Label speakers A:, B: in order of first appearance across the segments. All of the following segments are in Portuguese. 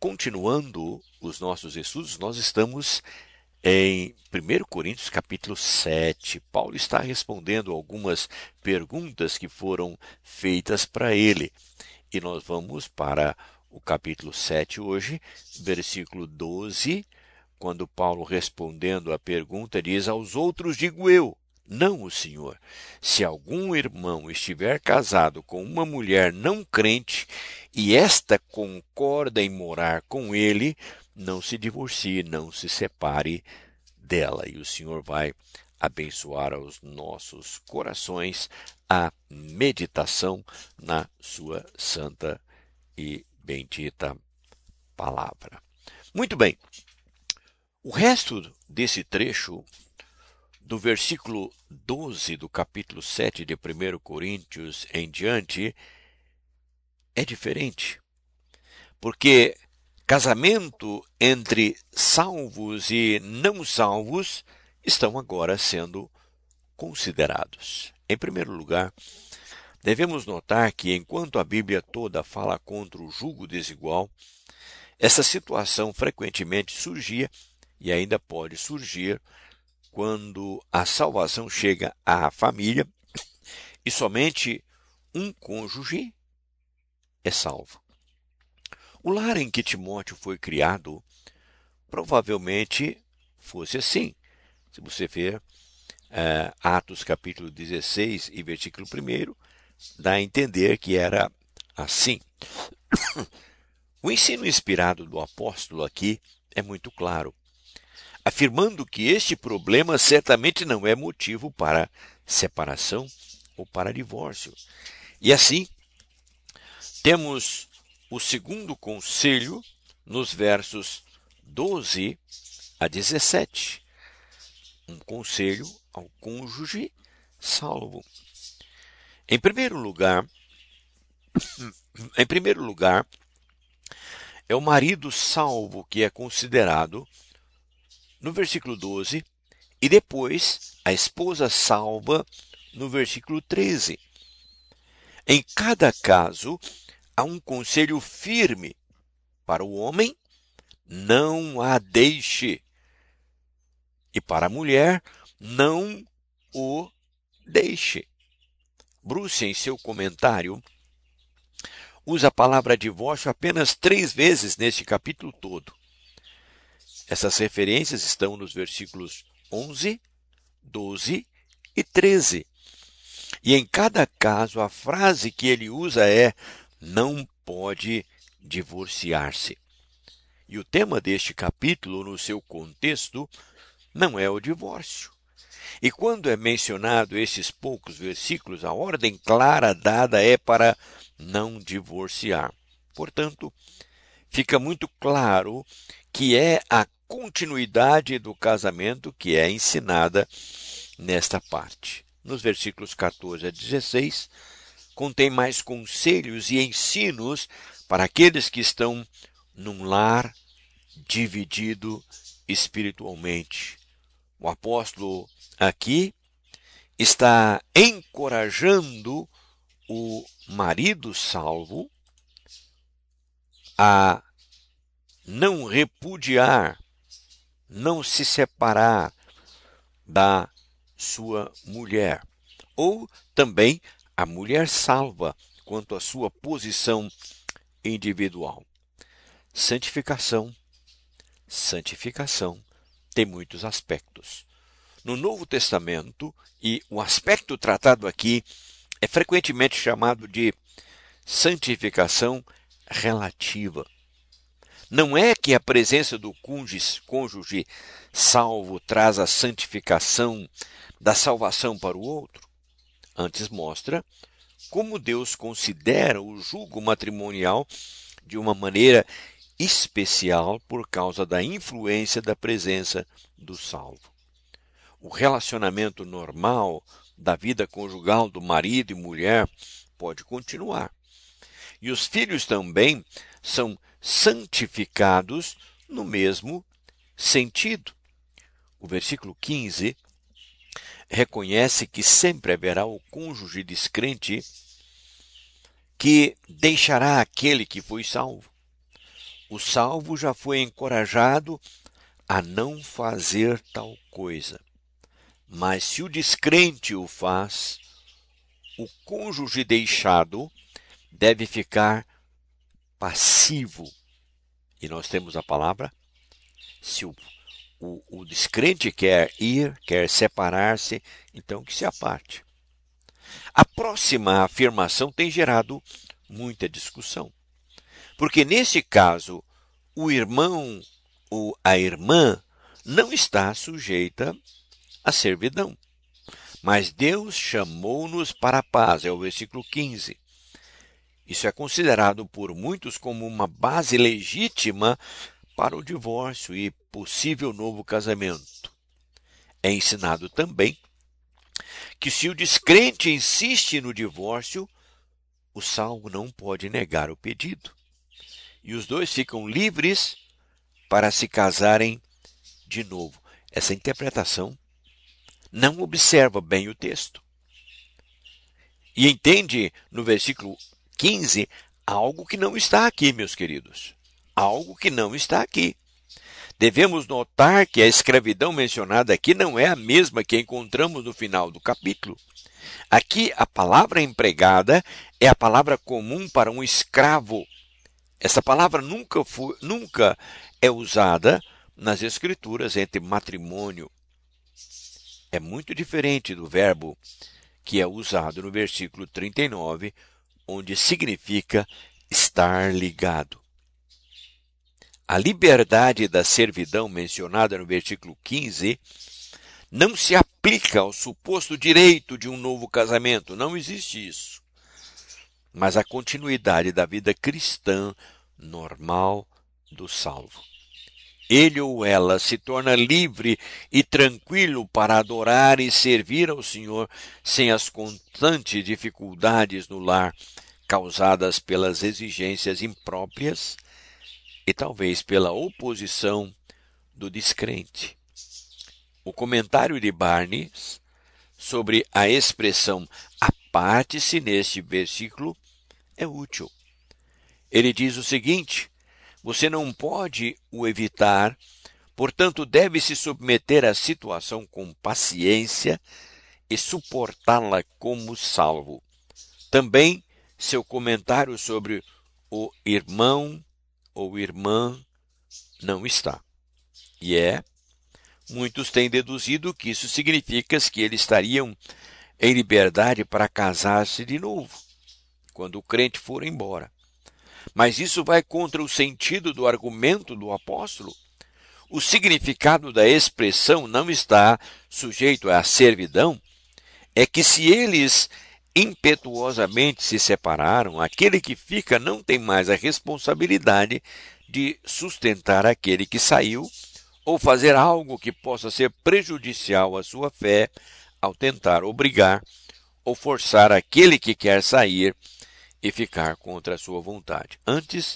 A: Continuando os nossos estudos, nós estamos em 1 Coríntios capítulo 7. Paulo está respondendo algumas perguntas que foram feitas para ele. E nós vamos para o capítulo 7 hoje, versículo 12, quando Paulo, respondendo à pergunta, diz: aos outros digo eu, não o Senhor. Se algum irmão estiver casado com uma mulher não crente e esta concorda em morar com ele, não se divorcie, não se separe dela. E o Senhor vai abençoar aos nossos corações a meditação na sua santa e bendita palavra. Muito bem. O resto desse trecho, do versículo 12 do capítulo 7 de 1 Coríntios em diante, é diferente. Porque casamento entre salvos e não salvos estão agora sendo considerados. Em primeiro lugar, devemos notar que enquanto a Bíblia toda fala contra o jugo desigual, essa situação frequentemente surgia e ainda pode surgir quando a salvação chega à família e somente um cônjuge é salvo. O lar em que Timóteo foi criado provavelmente fosse assim. Se você ver Atos capítulo 16 e versículo 1, dá a entender que era assim. O ensino inspirado do apóstolo aqui é muito claro, afirmando que este problema certamente não é motivo para separação ou para divórcio. E assim, temos o segundo conselho nos versos 12 a 17. Um conselho ao cônjuge salvo. Em primeiro lugar, é o marido salvo que é considerado no versículo 12, e depois a esposa salva no versículo 13. Em cada caso, há um conselho firme para o homem: não a deixe. E para a mulher: não o deixe. Bruce, em seu comentário, usa a palavra divórcio apenas 3 vezes neste capítulo todo. Essas referências estão nos versículos 11, 12 e 13. E em cada caso, a frase que ele usa é: não pode divorciar-se. E o tema deste capítulo, no seu contexto, não é o divórcio. E quando é mencionado esses poucos versículos, a ordem clara dada é para não divorciar. Portanto, fica muito claro que é a continuidade do casamento que é ensinada nesta parte. Nos versículos 14 a 16, contém mais conselhos e ensinos para aqueles que estão num lar dividido espiritualmente. O apóstolo aqui está encorajando o marido salvo a não repudiar, não se separar da sua mulher. Ou também a mulher salva quanto à sua posição individual. Santificação tem muitos aspectos. No Novo Testamento, e o aspecto tratado aqui é frequentemente chamado de santificação relativa. Não é que a presença do cônjuge salvo traz a santificação da salvação para o outro. Antes mostra como Deus considera o jugo matrimonial de uma maneira especial por causa da influência da presença do salvo. O relacionamento normal da vida conjugal do marido e mulher pode continuar. E os filhos também são santificados no mesmo sentido. O versículo 15 reconhece que sempre haverá o cônjuge descrente que deixará aquele que foi salvo. o salvo já foi encorajado a não fazer tal coisa. Mas se o descrente o faz, o cônjuge deixado deve ficar passivo. E nós temos a palavra, se o descrente quer ir, quer separar-se, então que se aparte. A próxima afirmação tem gerado muita discussão. Porque nesse caso, o irmão ou a irmã não está sujeita à servidão. Mas Deus chamou-nos para a paz, é o versículo 15. Isso é considerado por muitos como uma base legítima para o divórcio e possível novo casamento. É ensinado também que se o descrente insiste no divórcio, o salvo não pode negar o pedido. E os dois ficam livres para se casarem de novo. Essa interpretação não observa bem o texto. E entende no versículo 15 algo que não está aqui, meus queridos. Algo que não está aqui. Devemos notar que a escravidão mencionada aqui não é a mesma que encontramos no final do capítulo. Aqui a palavra empregada é a palavra comum para um escravo. Essa palavra nunca é usada nas Escrituras entre matrimônio. É muito diferente do verbo que é usado no versículo 39, onde significa estar ligado. A liberdade da servidão mencionada no versículo 15 não se aplica ao suposto direito de um novo casamento, não existe isso. Mas a continuidade da vida cristã normal do salvo. Ele ou ela se torna livre e tranquilo para adorar e servir ao Senhor sem as constantes dificuldades no lar causadas pelas exigências impróprias e talvez pela oposição do descrente. O comentário de Barnes sobre a expressão aparte-se neste versículo é útil. Ele diz o seguinte: você não pode o evitar, portanto deve se submeter à situação com paciência e suportá-la como salvo. Também seu comentário sobre o irmão ou irmã não está. Muitos têm deduzido que isso significa que eles estariam em liberdade para casar-se de novo, quando o crente for embora. Mas isso vai contra o sentido do argumento do apóstolo. O significado da expressão não está sujeito à servidão, é que se eles impetuosamente se separaram, aquele que fica não tem mais a responsabilidade de sustentar aquele que saiu ou fazer algo que possa ser prejudicial à sua fé ao tentar obrigar ou forçar aquele que quer sair e ficar contra a sua vontade. Antes,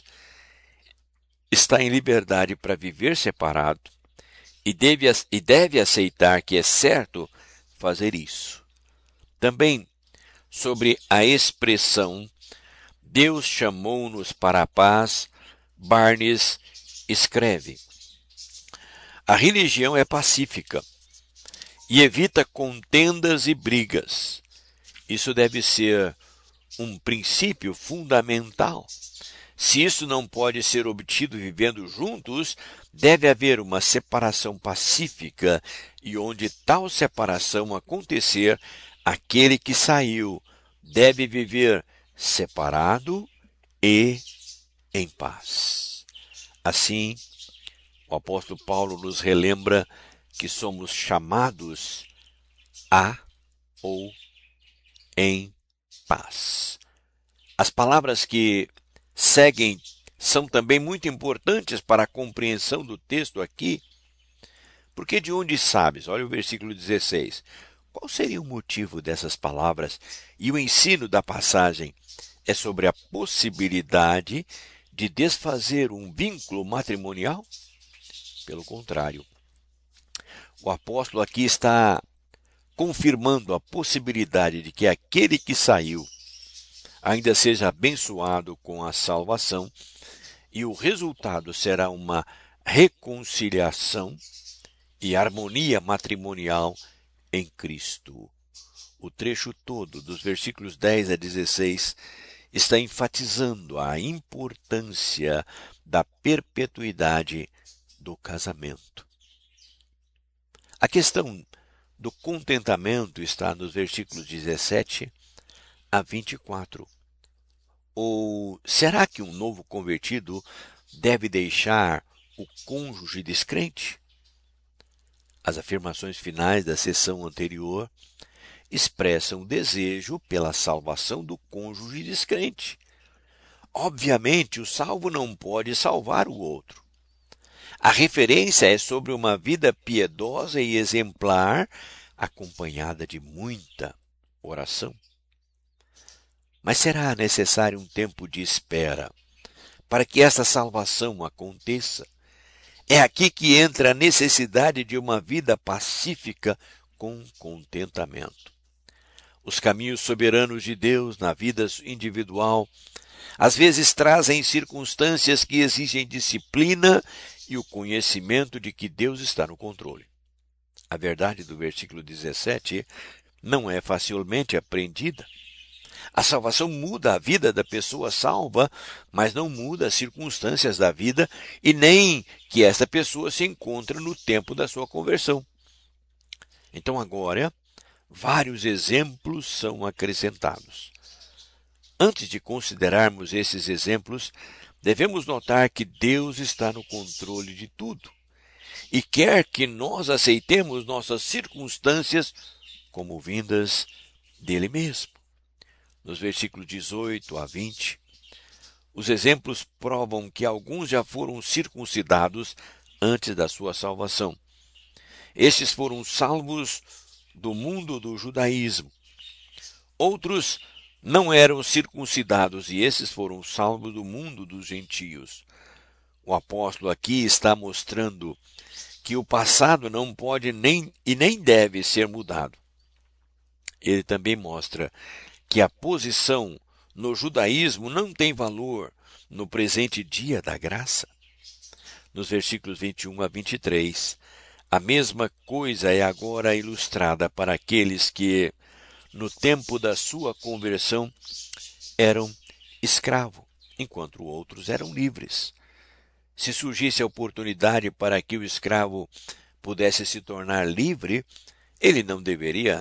A: está em liberdade para viver separado e deve aceitar que é certo fazer isso. Também, sobre a expressão Deus chamou-nos para a paz, Barnes escreve: a religião é pacífica e evita contendas e brigas. Isso deve ser um princípio fundamental. Se isso não pode ser obtido vivendo juntos, deve haver uma separação pacífica e onde tal separação acontecer, aquele que saiu deve viver separado e em paz. Assim, o apóstolo Paulo nos relembra que somos chamados a ou em paz. As palavras que seguem são também muito importantes para a compreensão do texto aqui, porque de onde sabes? Olha o versículo 16. Qual seria o motivo dessas palavras? E o ensino da passagem é sobre a possibilidade de desfazer um vínculo matrimonial? Pelo contrário, o apóstolo aqui está confirmando a possibilidade de que aquele que saiu ainda seja abençoado com a salvação e o resultado será uma reconciliação e harmonia matrimonial em Cristo. O trecho todo, dos versículos 10 a 16, está enfatizando a importância da perpetuidade do casamento. A questão do contentamento está nos versículos 17 a 24. Ou será que um novo convertido deve deixar o cônjuge descrente? As afirmações finais da sessão anterior expressam desejo pela salvação do cônjuge descrente. Obviamente, o salvo não pode salvar o outro. A referência é sobre uma vida piedosa e exemplar, acompanhada de muita oração. Mas será necessário um tempo de espera para que essa salvação aconteça? É aqui que entra a necessidade de uma vida pacífica com contentamento. Os caminhos soberanos de Deus na vida individual às vezes trazem circunstâncias que exigem disciplina e o conhecimento de que Deus está no controle. A verdade do versículo 17 não é facilmente aprendida. A salvação muda a vida da pessoa salva, mas não muda as circunstâncias da vida e nem que esta pessoa se encontra no tempo da sua conversão. Então agora, vários exemplos são acrescentados. Antes de considerarmos esses exemplos, devemos notar que Deus está no controle de tudo e quer que nós aceitemos nossas circunstâncias como vindas dele mesmo. Nos versículos 18 a 20, os exemplos provam que alguns já foram circuncidados antes da sua salvação. Estes foram salvos do mundo do judaísmo. Outros não eram circuncidados e esses foram salvos do mundo dos gentios. O apóstolo aqui está mostrando que o passado não pode nem deve ser mudado. Ele também mostra que a posição no judaísmo não tem valor no presente dia da graça. Nos versículos 21 a 23, a mesma coisa é agora ilustrada para aqueles que, no tempo da sua conversão, eram escravos, enquanto outros eram livres. Se surgisse a oportunidade para que o escravo pudesse se tornar livre, ele não deveria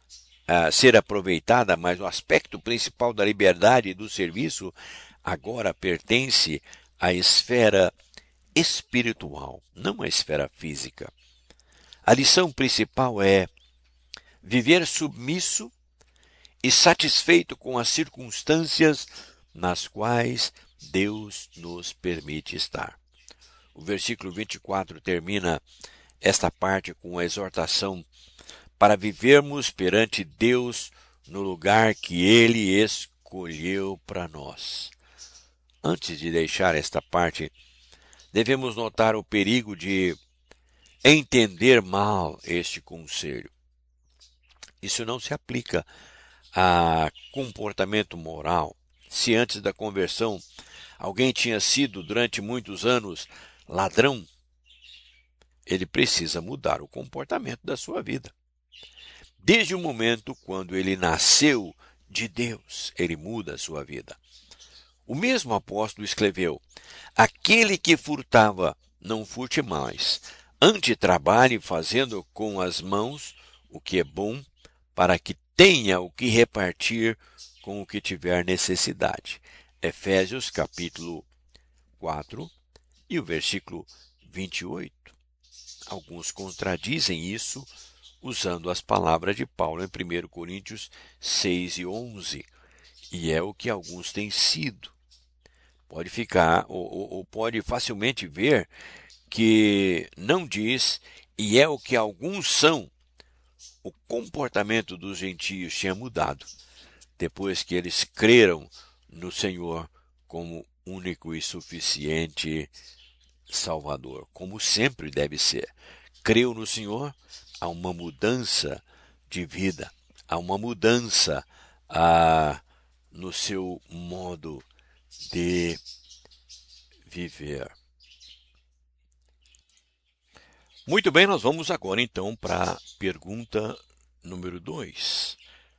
A: ser aproveitada, mas o aspecto principal da liberdade e do serviço agora pertence à esfera espiritual, não à esfera física. A lição principal é viver submisso e satisfeito com as circunstâncias nas quais Deus nos permite estar. O versículo 24 termina esta parte com a exortação para vivermos perante Deus no lugar que Ele escolheu para nós. Antes de deixar esta parte, devemos notar o perigo de entender mal este conselho. Isso não se aplica a comportamento moral. Se antes da conversão alguém tinha sido durante muitos anos ladrão, ele precisa mudar o comportamento da sua vida. Desde o momento quando ele nasceu de Deus, ele muda a sua vida. O mesmo apóstolo escreveu: aquele que furtava, não furte mais. Antes trabalhe fazendo com as mãos o que é bom, para que tenha o que repartir com o que tiver necessidade. Efésios capítulo 4 e o versículo 28. Alguns contradizem isso usando as palavras de Paulo em 1 Coríntios 6 e 11. E é o que alguns têm sido. Pode ficar, ou pode facilmente ver que não diz, e é o que alguns são. O comportamento dos gentios tinha mudado depois que eles creram no Senhor como único e suficiente Salvador, como sempre deve ser. Creu no Senhor, há uma mudança de vida, há uma mudança no seu modo de viver. Muito bem, nós vamos agora então para a pergunta número 2.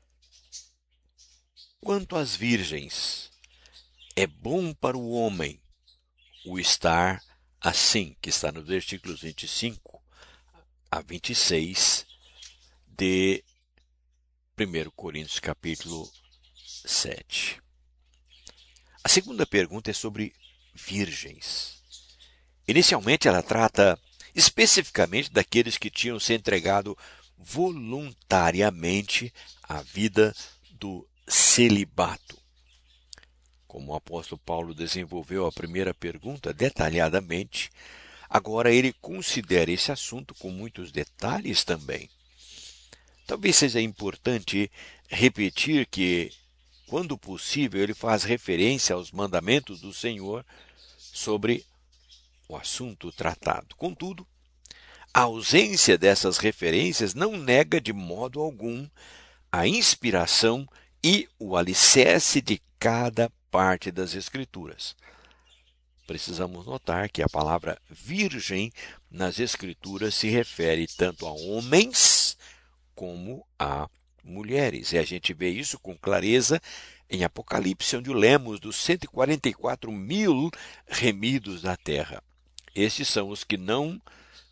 A: Quanto às virgens, é bom para o homem o estar assim, que está nos versículos 25 a 26 de 1 Coríntios capítulo 7. A segunda pergunta é sobre virgens. Inicialmente ela trata especificamente daqueles que tinham se entregado voluntariamente à vida do celibato. Como o apóstolo Paulo desenvolveu a primeira pergunta detalhadamente, agora ele considera esse assunto com muitos detalhes também. Talvez seja importante repetir que, quando possível, ele faz referência aos mandamentos do Senhor sobre o assunto tratado. Contudo, a ausência dessas referências não nega de modo algum a inspiração e o alicerce de cada parte das Escrituras. Precisamos notar que a palavra virgem nas Escrituras se refere tanto a homens como a mulheres. E a gente vê isso com clareza em Apocalipse, onde lemos dos 144 mil remidos da terra. Estes são os que não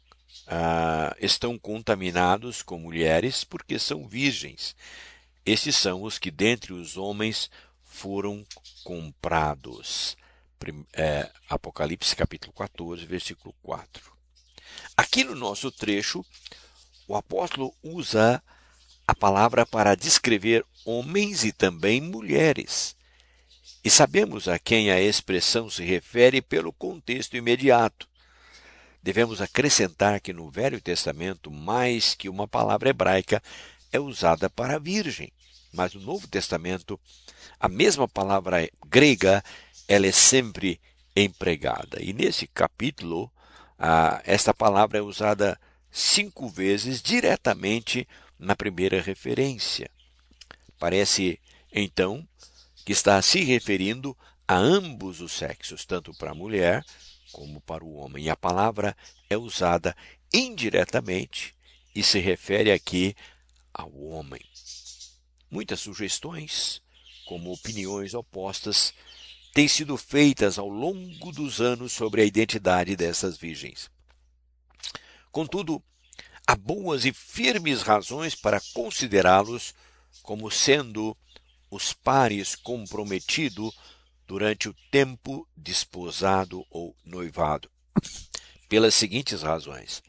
A: estão contaminados com mulheres, porque são virgens. Estes são os que dentre os homens foram comprados. Apocalipse capítulo 14, versículo 4. Aqui no nosso trecho, o apóstolo usa a palavra para descrever homens e também mulheres. E sabemos a quem a expressão se refere pelo contexto imediato. Devemos acrescentar que no Velho Testamento, mais que uma palavra hebraica é usada para virgem. Mas no Novo Testamento, a mesma palavra grega, ela é sempre empregada. E nesse capítulo, esta palavra é usada 5 vezes diretamente na primeira referência. Parece, então, que está se referindo a ambos os sexos, tanto para a mulher como para o homem. E a palavra é usada indiretamente e se refere aqui ao homem. Muitas sugestões, como opiniões opostas, têm sido feitas ao longo dos anos sobre a identidade dessas virgens. Contudo, há boas e firmes razões para considerá-los como sendo os pares comprometidos durante o tempo desposado ou noivado, pelas seguintes razões.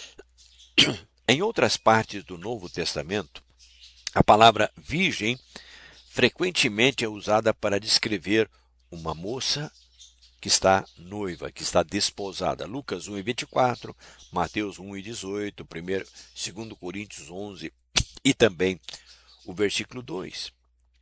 A: Em outras partes do Novo Testamento, a palavra virgem frequentemente é usada para descrever uma moça que está noiva, que está desposada. Lucas 1:24, Mateus 1:18, 2 Coríntios 11 e também o versículo 2.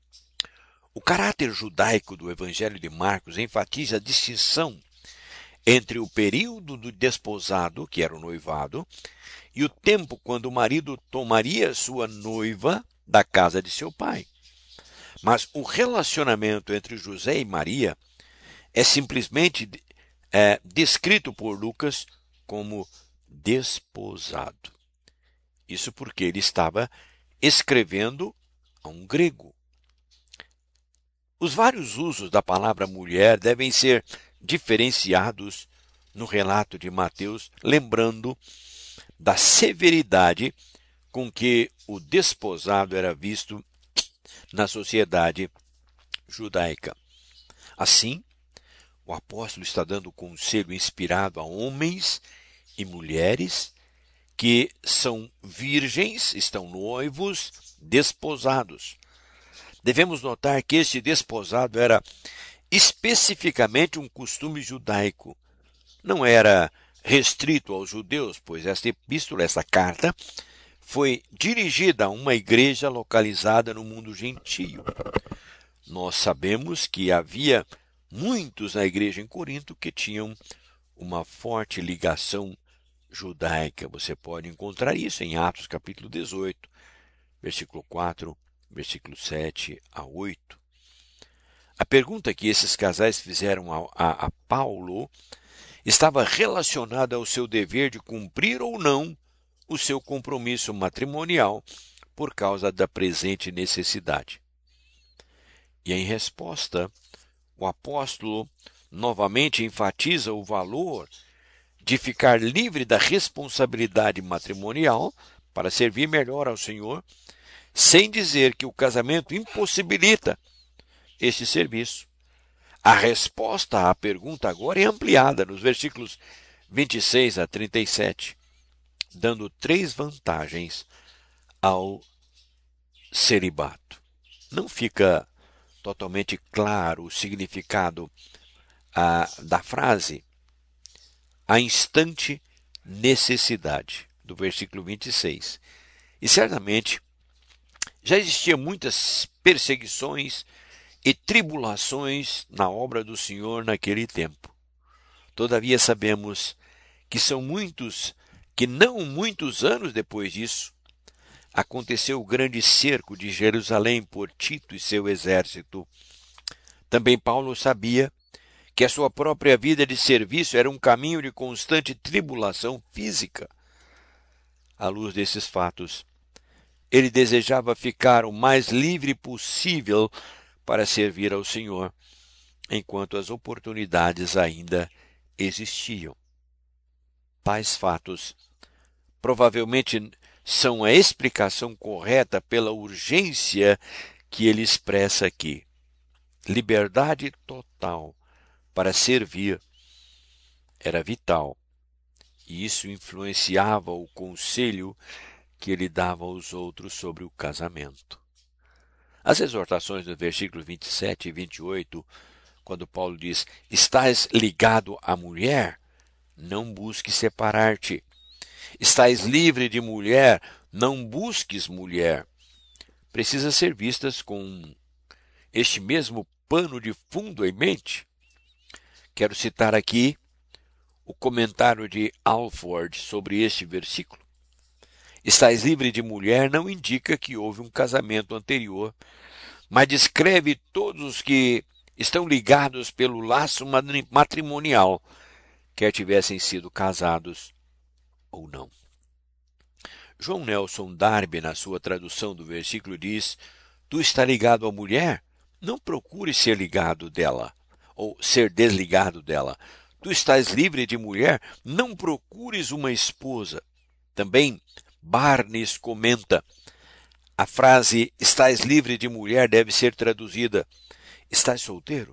A: O caráter judaico do Evangelho de Marcos enfatiza a distinção entre o período do desposado, que era o noivado, e o tempo quando o marido tomaria sua noiva da casa de seu pai. Mas o relacionamento entre José e Maria é simplesmente descrito por Lucas como desposado. Isso porque ele estava escrevendo a um grego. Os vários usos da palavra mulher devem ser diferenciados no relato de Mateus, lembrando da severidade com que o desposado era visto na sociedade judaica. Assim, o apóstolo está dando conselho inspirado a homens e mulheres que são virgens, estão noivos, desposados. Devemos notar que este desposado era especificamente um costume judaico. Não era restrito aos judeus, pois esta epístola, essa carta, foi dirigida a uma igreja localizada no mundo gentio. Nós sabemos que havia muitos na igreja em Corinto que tinham uma forte ligação judaica. Você pode encontrar isso em Atos capítulo 18, versículo 4, versículo 7 a 8. A pergunta que esses casais fizeram a Paulo estava relacionada ao seu dever de cumprir ou não o seu compromisso matrimonial por causa da presente necessidade. E em resposta, o apóstolo novamente enfatiza o valor de ficar livre da responsabilidade matrimonial para servir melhor ao Senhor, sem dizer que o casamento impossibilita este serviço. A resposta à pergunta agora é ampliada nos versículos 26 a 37, dando 3 vantagens ao celibato. Não fica totalmente claro o significado da frase a instante necessidade, do versículo 26. E certamente já existiam muitas perseguições e tribulações na obra do Senhor naquele tempo. Todavia sabemos que não muitos anos depois disso, aconteceu o grande cerco de Jerusalém por Tito e seu exército. Também Paulo sabia que a sua própria vida de serviço era um caminho de constante tribulação física. À luz desses fatos, ele desejava ficar o mais livre possível para servir ao Senhor, enquanto as oportunidades ainda existiam. Tais fatos provavelmente são a explicação correta pela urgência que ele expressa aqui. Liberdade total para servir era vital, e isso influenciava o conselho que ele dava aos outros sobre o casamento. As exortações dos versículos 27 e 28, quando Paulo diz: "Estás ligado à mulher, não busques separar-te. Estás livre de mulher, não busques mulher", precisa ser vistas com este mesmo pano de fundo em mente. Quero citar aqui o comentário de Alford sobre este versículo. Estás livre de mulher não indica que houve um casamento anterior, mas descreve todos os que estão ligados pelo laço matrimonial, quer tivessem sido casados ou não. João Nelson Darby, na sua tradução do versículo, diz: "Tu está ligado à mulher? Não procure ser ligado dela, ou ser desligado dela. Tu estás livre de mulher? Não procures uma esposa." Também Barnes comenta: a frase "estás livre de mulher" deve ser traduzida: "estás solteiro?"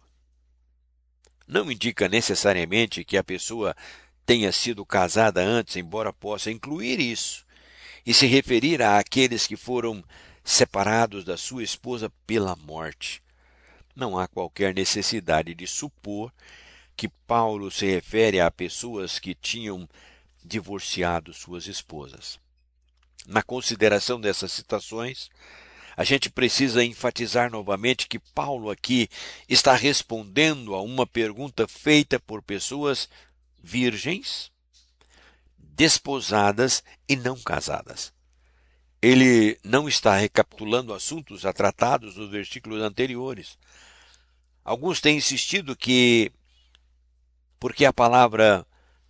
A: Não indica necessariamente que a pessoa tenha sido casada antes, embora possa incluir isso, e se referir àqueles que foram separados da sua esposa pela morte. Não há qualquer necessidade de supor que Paulo se refere a pessoas que tinham divorciado suas esposas. Na consideração dessas citações, a gente precisa enfatizar novamente que Paulo aqui está respondendo a uma pergunta feita por pessoas virgens, desposadas e não casadas. Ele não está recapitulando assuntos já tratados nos versículos anteriores. Alguns têm insistido que, porque a palavra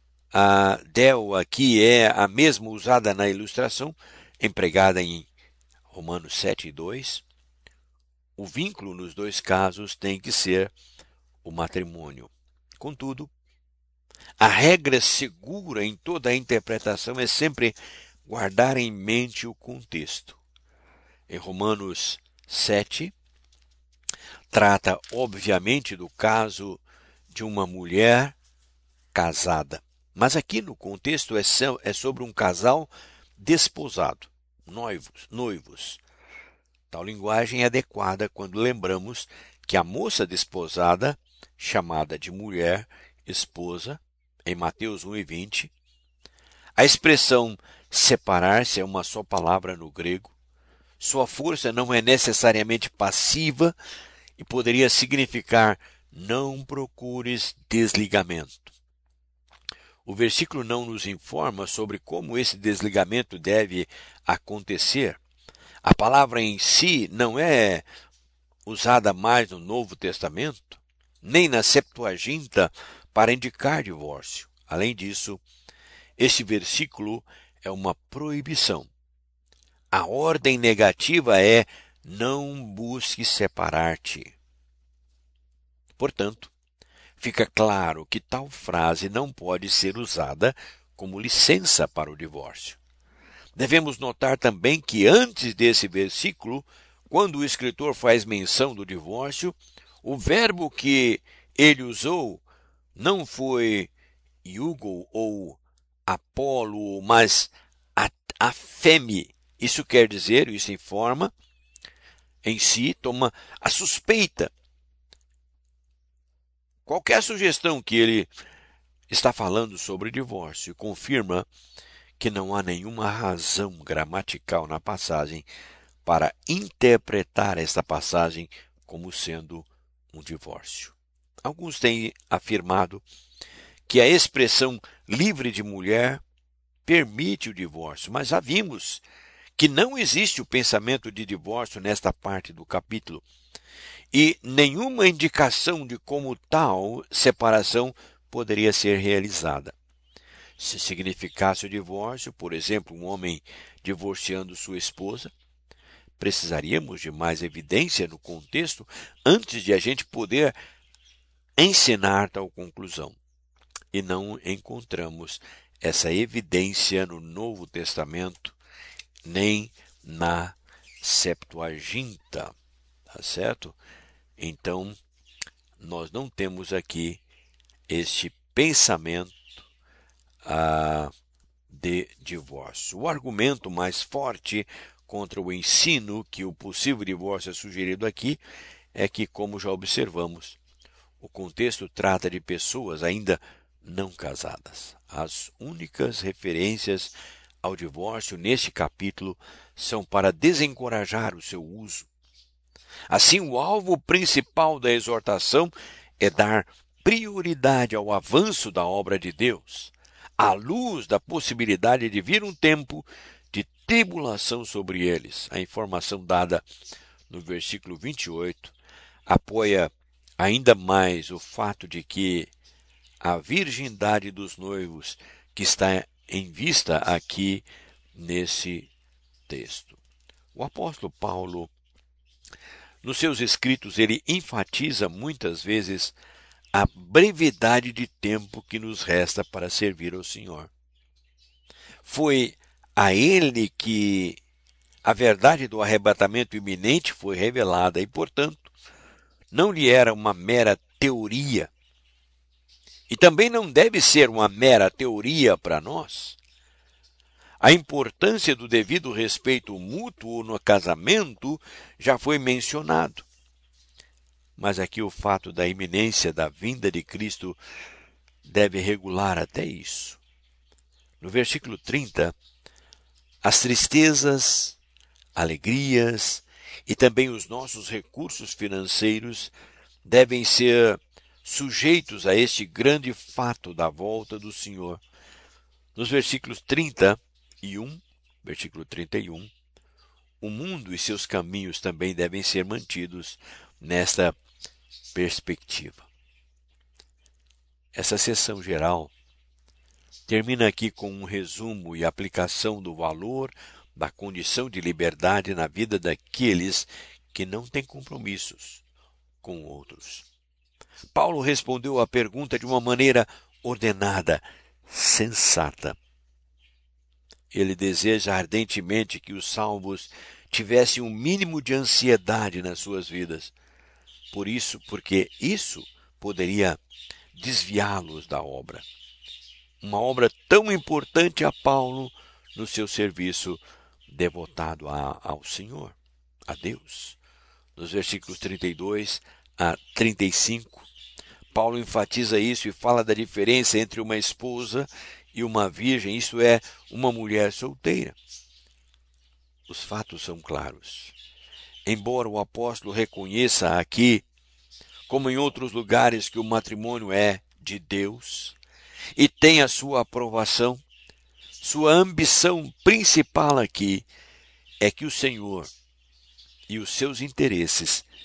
A: del aqui é a mesma usada na ilustração, empregada em Romanos 7:2, o vínculo nos dois casos tem que ser o matrimônio. Contudo, a regra segura em toda a interpretação é sempre guardar em mente o contexto. Em Romanos 7, trata obviamente do caso de uma mulher casada. Mas aqui no contexto é sobre um casal desposado, noivos. Tal linguagem é adequada quando lembramos que a moça desposada, chamada de mulher, esposa, em Mateus 1:20, a expressão separar-se é uma só palavra no grego. Sua força não é necessariamente passiva e poderia significar não procures desligamento. O versículo não nos informa sobre como esse desligamento deve acontecer. A palavra em si não é usada mais no Novo Testamento, nem na Septuaginta para indicar divórcio. Além disso, este versículo é uma proibição. A ordem negativa é: não busque separar-te. Portanto, fica claro que tal frase não pode ser usada como licença para o divórcio. Devemos notar também que antes desse versículo, quando o escritor faz menção do divórcio, o verbo que ele usou não foi Iugo ou Apolo, mas afeme. Isso quer dizer, isso informa, em si, toma a suspeita. Qualquer sugestão que ele está falando sobre divórcio confirma que não há nenhuma razão gramatical na passagem para interpretar esta passagem como sendo um divórcio. Alguns têm afirmado que a expressão livre de mulher permite o divórcio, mas já vimos que não existe o pensamento de divórcio nesta parte do capítulo e nenhuma indicação de como tal separação poderia ser realizada. Se significasse o divórcio, por exemplo, um homem divorciando sua esposa, precisaríamos de mais evidência no contexto antes de a gente poder ensinar tal conclusão. E não encontramos essa evidência no Novo Testamento, nem na Septuaginta, tá certo? Então, nós não temos aqui este pensamento de divórcio. O argumento mais forte contra o ensino que o possível divórcio é sugerido aqui é que, como já observamos, o contexto trata de pessoas ainda não casadas. As únicas referências ao divórcio neste capítulo são para desencorajar o seu uso. Assim, o alvo principal da exortação é dar prioridade ao avanço da obra de Deus, à luz da possibilidade de vir um tempo de tribulação sobre eles. A informação dada no versículo 28 apoia ainda mais o fato de que a virgindade dos noivos que está em vista aqui nesse texto. O apóstolo Paulo, nos seus escritos, ele enfatiza muitas vezes a brevidade de tempo que nos resta para servir ao Senhor. Foi a ele que a verdade do arrebatamento iminente foi revelada e, portanto, não lhe era uma mera teoria. E também não deve ser uma mera teoria para nós. A importância do devido respeito mútuo no casamento já foi mencionado. Mas aqui o fato da iminência da vinda de Cristo deve regular até isso. No versículo 30, as tristezas, alegrias e também os nossos recursos financeiros devem ser sujeitos a este grande fato da volta do Senhor. Nos versículos 31, versículo 31, o mundo e seus caminhos também devem ser mantidos nesta perspectiva. Essa seção geral termina aqui com um resumo e aplicação do valor da condição de liberdade na vida daqueles que não têm compromissos com outros. Paulo respondeu à pergunta de uma maneira ordenada, sensata. Ele deseja ardentemente que os salvos tivessem um mínimo de ansiedade nas suas vidas. Porque isso poderia desviá-los da obra. Uma obra tão importante a Paulo no seu serviço devotado ao Senhor, a Deus. Nos versículos 32 a 35, Paulo enfatiza isso e fala da diferença entre uma esposa e uma virgem, isto é, uma mulher solteira. Os fatos são claros. Embora o apóstolo reconheça aqui, como em outros lugares, que o matrimônio é de Deus e tem a sua aprovação, sua ambição principal aqui é que o Senhor e os seus interesses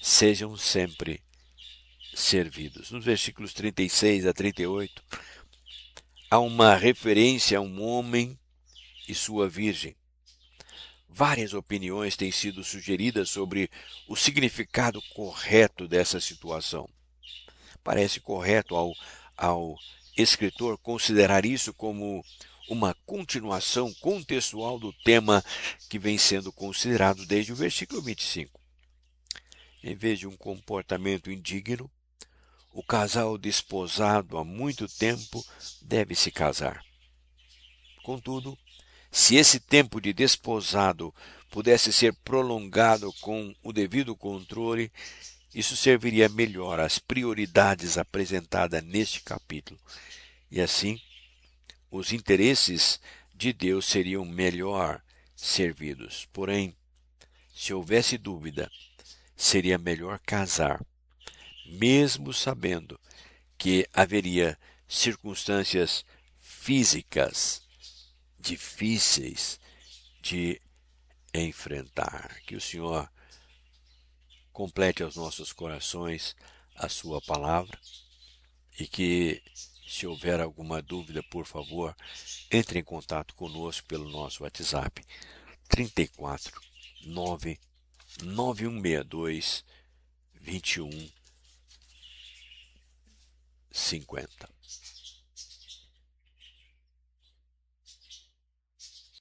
A: sejam sempre servidos. Nos versículos 36 a 38, há uma referência a um homem e sua virgem. Várias opiniões têm sido sugeridas sobre o significado correto dessa situação. Parece correto ao escritor considerar isso como uma continuação contextual do tema que vem sendo considerado desde o versículo 25. Em vez de um comportamento indigno, o casal desposado há muito tempo deve se casar. Contudo, se esse tempo de desposado pudesse ser prolongado com o devido controle, isso serviria melhor às prioridades apresentadas neste capítulo. E assim, os interesses de Deus seriam melhor servidos. Porém, se houvesse dúvida, seria melhor casar, mesmo sabendo que haveria circunstâncias físicas difíceis de enfrentar. Que o Senhor complete aos nossos corações a sua palavra e que, se houver alguma dúvida, por favor, entre em contato conosco pelo nosso WhatsApp 34 9 9162 2150.